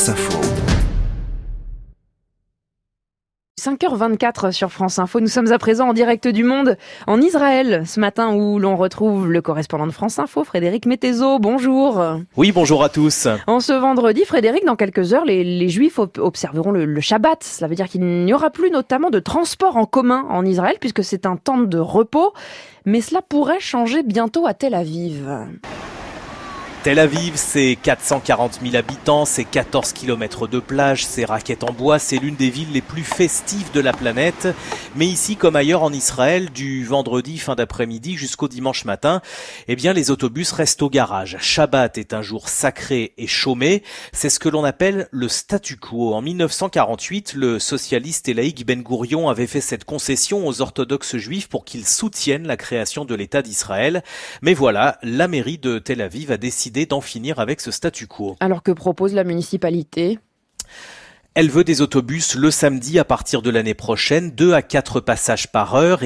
France Info. 5h24 sur France Info. Nous sommes à présent en direct du monde en Israël ce matin où l'on retrouve le correspondant de France Info, Frédéric Mettezo. Bonjour. Oui, bonjour à tous. En ce vendredi, Frédéric, dans quelques heures, les Juifs observeront le Shabbat. Cela veut dire qu'il n'y aura plus notamment de transport en commun en Israël puisque c'est un temps de repos. Mais cela pourrait changer bientôt à Tel Aviv. Tel Aviv, c'est 440 000 habitants, c'est 14 km de plage, c'est raquettes en bois, c'est l'une des villes les plus festives de la planète. Mais ici, comme ailleurs en Israël, du vendredi fin d'après-midi jusqu'au dimanche matin, eh bien, les autobus restent au garage. Shabbat est un jour sacré et chômé. C'est ce que l'on appelle le statu quo. En 1948, le socialiste et laïque Ben Gourion avait fait cette concession aux orthodoxes juifs pour qu'ils soutiennent la création de l'État d'Israël. Mais voilà, la mairie de Tel Aviv a décidé d'en finir avec ce statu quo. Alors que propose la municipalité ? Elle veut des autobus le samedi à partir de l'année prochaine, 2 à 4 passages par heure et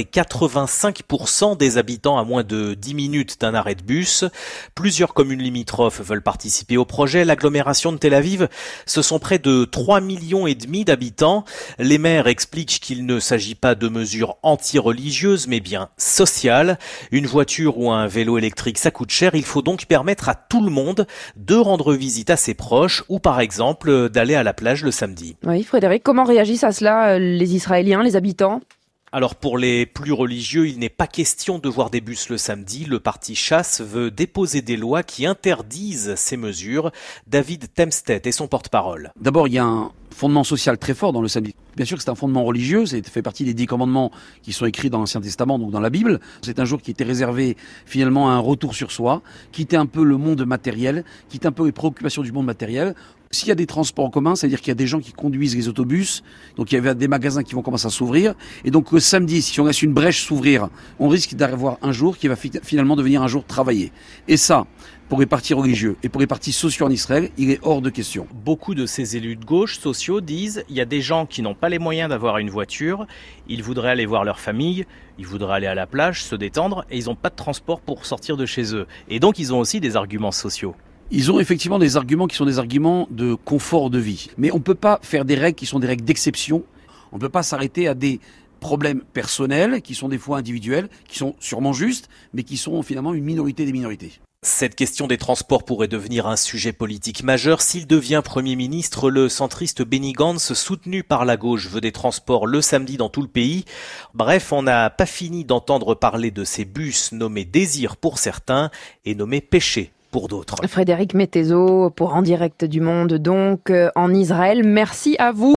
85% des habitants à moins de 10 minutes d'un arrêt de bus. Plusieurs communes limitrophes veulent participer au projet. L'agglomération de Tel Aviv, ce sont près de 3,5 millions d'habitants. Les maires expliquent qu'il ne s'agit pas de mesures anti-religieuses, mais bien sociales. Une voiture ou un vélo électrique, ça coûte cher. Il faut donc permettre à tout le monde de rendre visite à ses proches ou par exemple d'aller à la plage le samedi. Oui, Frédéric, comment réagissent à cela les Israéliens, les habitants ? Alors pour les plus religieux, il n'est pas question de voir des bus le samedi. Le parti Chasse veut déposer des lois qui interdisent ces mesures. David Temstedt est son porte-parole. D'abord, il y a un fondement social très fort dans le samedi. Bien sûr que c'est un fondement religieux, c'est fait partie des 10 commandements qui sont écrits dans l'Ancien Testament, donc dans la Bible. C'est un jour qui était réservé finalement à un retour sur soi, quitter un peu le monde matériel, quitter un peu les préoccupations du monde matériel. S'il y a des transports en commun, c'est-à-dire qu'il y a des gens qui conduisent les autobus, donc il y a des magasins qui vont commencer à s'ouvrir, et donc le samedi, si on laisse une brèche s'ouvrir, on risque d'avoir un jour qui va finalement devenir un jour travaillé. Et ça, pour les partis religieux et pour les partis sociaux en Israël, il est hors de question. Beaucoup de ces élus de gauche sociaux disent il y a des gens qui n'ont pas les moyens d'avoir une voiture, ils voudraient aller voir leur famille, ils voudraient aller à la plage, se détendre, et ils n'ont pas de transport pour sortir de chez eux. Et donc ils ont aussi des arguments sociaux. Ils ont effectivement des arguments qui sont des arguments de confort de vie. Mais on ne peut pas faire des règles qui sont des règles d'exception. On ne peut pas s'arrêter à des problèmes personnels qui sont des fois individuels, qui sont sûrement justes, mais qui sont finalement une minorité des minorités. Cette question des transports pourrait devenir un sujet politique majeur. S'il devient Premier ministre, le centriste Benny Gantz, soutenu par la gauche, veut des transports le samedi dans tout le pays. Bref, on n'a pas fini d'entendre parler de ces bus nommés Désir pour certains et nommés Péché pour d'autres. Frédéric Mettezo pour En direct du monde, donc en Israël. Merci à vous.